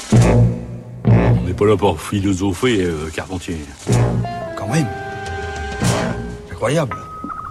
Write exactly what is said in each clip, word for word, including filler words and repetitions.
On n'est pas là pour philosopher, euh, Carpentier. Quand même. Incroyable.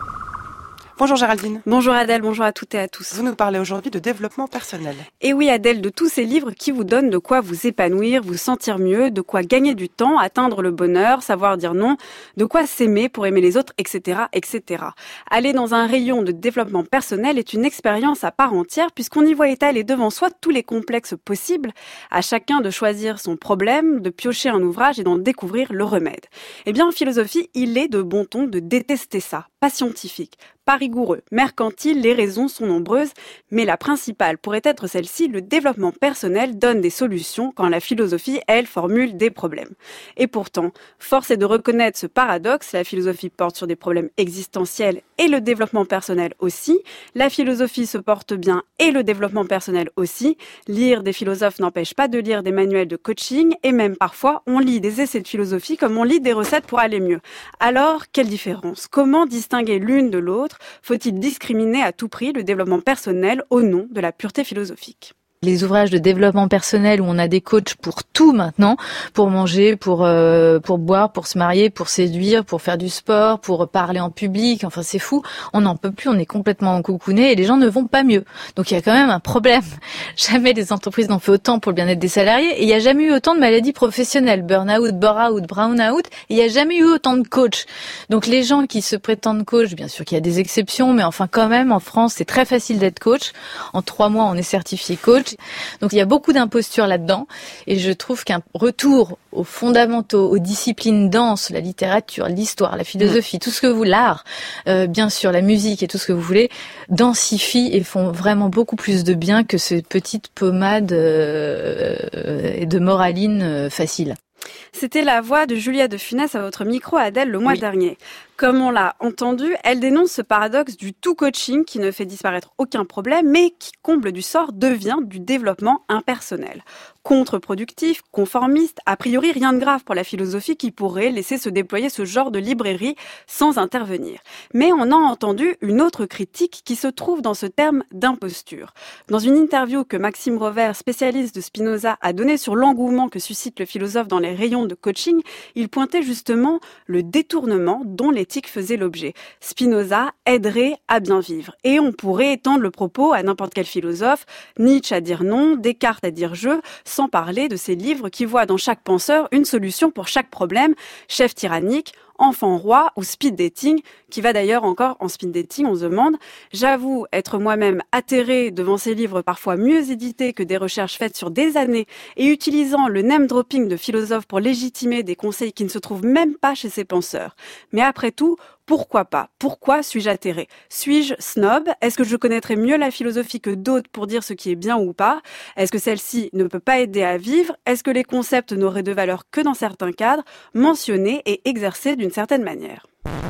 Bonjour Géraldine. Bonjour Adèle, bonjour à toutes et à tous. Vous nous parlez aujourd'hui de développement personnel. Et oui Adèle, de tous ces livres qui vous donnent de quoi vous épanouir, vous sentir mieux, de quoi gagner du temps, atteindre le bonheur, savoir dire non, de quoi s'aimer pour aimer les autres, et cetera, et cetera. Aller dans un rayon de développement personnel est une expérience à part entière puisqu'on y voit étaler devant soi tous les complexes possibles, à chacun de choisir son problème, de piocher un ouvrage et d'en découvrir le remède. Eh bien en philosophie, il est de bon ton de détester ça, pas scientifique, pas rigoureux, mercantile, les raisons sont nombreuses, mais la principale pourrait être celle-ci, le développement personnel donne des solutions quand la philosophie, elle, formule des problèmes. Et pourtant, force est de reconnaître ce paradoxe, la philosophie porte sur des problèmes existentiels et le développement personnel aussi, la philosophie se porte bien et le développement personnel aussi, lire des philosophes n'empêche pas de lire des manuels de coaching et même parfois on lit des essais de philosophie comme on lit des recettes pour aller mieux. Alors, quelle différence? Comment distinguer l'une de l'autre? Faut-il discriminer à tout prix le développement personnel au nom de la pureté philosophique? Les ouvrages de développement personnel où on a des coachs pour tout maintenant, pour manger, pour euh, pour boire, pour se marier, pour séduire, pour faire du sport, pour parler en public, enfin c'est fou, on n'en peut plus, on est complètement cocooné et les gens ne vont pas mieux. Donc il y a quand même un problème. Jamais les entreprises n'ont fait autant pour le bien-être des salariés et il n'y a jamais eu autant de maladies professionnelles, burn-out, bore-out, brown-out, et il n'y a jamais eu autant de coachs. Donc les gens qui se prétendent coach, bien sûr qu'il y a des exceptions, mais enfin quand même en France c'est très facile d'être coach. En trois mois on est certifié coach. Donc il y a beaucoup d'impostures là-dedans et je trouve qu'un retour aux fondamentaux, aux disciplines denses, la littérature, l'histoire, la philosophie, tout ce que vous, l'art, euh, bien sûr la musique et tout ce que vous voulez, densifient et font vraiment beaucoup plus de bien que ces petites pommades euh, euh, de moraline euh, facile. C'était la voix de Julia de Funès à votre micro, Adèle, le mois Oui. dernier. Comme on l'a entendu, elle dénonce ce paradoxe du tout coaching qui ne fait disparaître aucun problème, mais qui, comble du sort, devient du développement impersonnel. Contre-productif, conformiste, a priori rien de grave pour la philosophie qui pourrait laisser se déployer ce genre de librairie sans intervenir. Mais on a entendu une autre critique qui se trouve dans ce terme d'imposture. Dans une interview que Maxime Rovère, spécialiste de Spinoza, a donnée sur l'engouement que suscite le philosophe dans les rayons de coaching, il pointait justement le détournement dont l'éthique faisait l'objet. Spinoza aiderait à bien vivre. Et on pourrait étendre le propos à n'importe quel philosophe, Nietzsche à dire non, Descartes à dire je, sans parler de ces livres qui voient dans chaque penseur une solution pour chaque problème, chef tyrannique, enfant roi ou speed dating, qui va d'ailleurs encore en speed dating, on se demande. J'avoue être moi-même atterrée devant ces livres parfois mieux édités que des recherches faites sur des années et utilisant le name dropping de philosophes pour légitimer des conseils qui ne se trouvent même pas chez ces penseurs. Mais après tout, pourquoi pas? Pourquoi suis-je atterrée? Suis-je snob? Est-ce que je connaîtrais mieux la philosophie que d'autres pour dire ce qui est bien ou pas? Est-ce que celle-ci ne peut pas aider à vivre? Est-ce que les concepts n'auraient de valeur que dans certains cadres, mentionnés et exercés d'une certaine manière?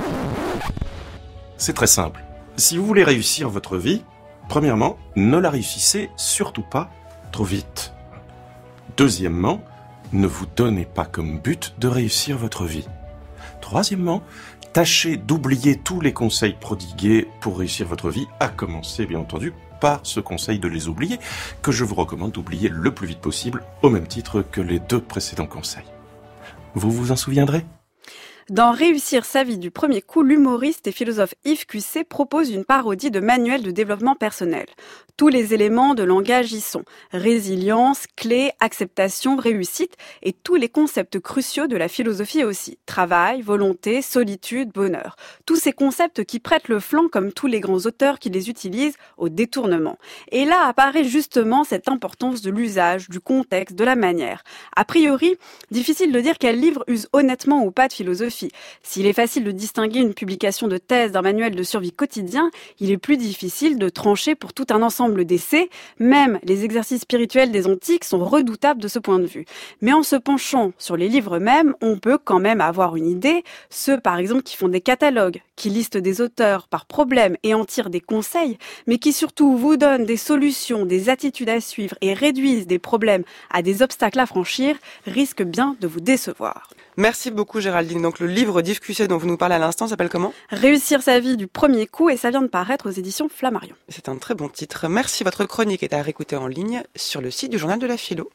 C'est très simple. Si vous voulez réussir votre vie, premièrement, ne la réussissez surtout pas trop vite. Deuxièmement, ne vous donnez pas comme but de réussir votre vie. Troisièmement, tâchez d'oublier tous les conseils prodigués pour réussir votre vie, à commencer bien entendu par ce conseil de les oublier, que je vous recommande d'oublier le plus vite possible, au même titre que les deux précédents conseils. Vous vous en souviendrez ? Dans Réussir sa vie du premier coup, l'humoriste et philosophe Yves Cusset propose une parodie de manuel de développement personnel. Tous les éléments de langage y sont. Résilience, clé, acceptation, réussite et tous les concepts cruciaux de la philosophie aussi. Travail, volonté, solitude, bonheur. Tous ces concepts qui prêtent le flanc, comme tous les grands auteurs qui les utilisent, au détournement. Et là apparaît justement cette importance de l'usage, du contexte, de la manière. A priori, difficile de dire quel livre use honnêtement ou pas de philosophie. S'il est facile de distinguer une publication de thèse d'un manuel de survie quotidien, il est plus difficile de trancher pour tout un ensemble d'essais. Même les exercices spirituels des antiques sont redoutables de ce point de vue. Mais en se penchant sur les livres mêmes, on peut quand même avoir une idée. Ceux, par exemple, qui font des catalogues, qui listent des auteurs par problème et en tirent des conseils, mais qui surtout vous donnent des solutions, des attitudes à suivre et réduisent des problèmes à des obstacles à franchir, risquent bien de vous décevoir. Merci beaucoup Géraldine. Donc le livre d'Yves Cusset dont vous nous parlez à l'instant s'appelle comment ? Réussir sa vie du premier coup, et ça vient de paraître aux éditions Flammarion. C'est un très bon titre. Merci, votre chronique est à réécouter en ligne sur le site du Journal de la Philo.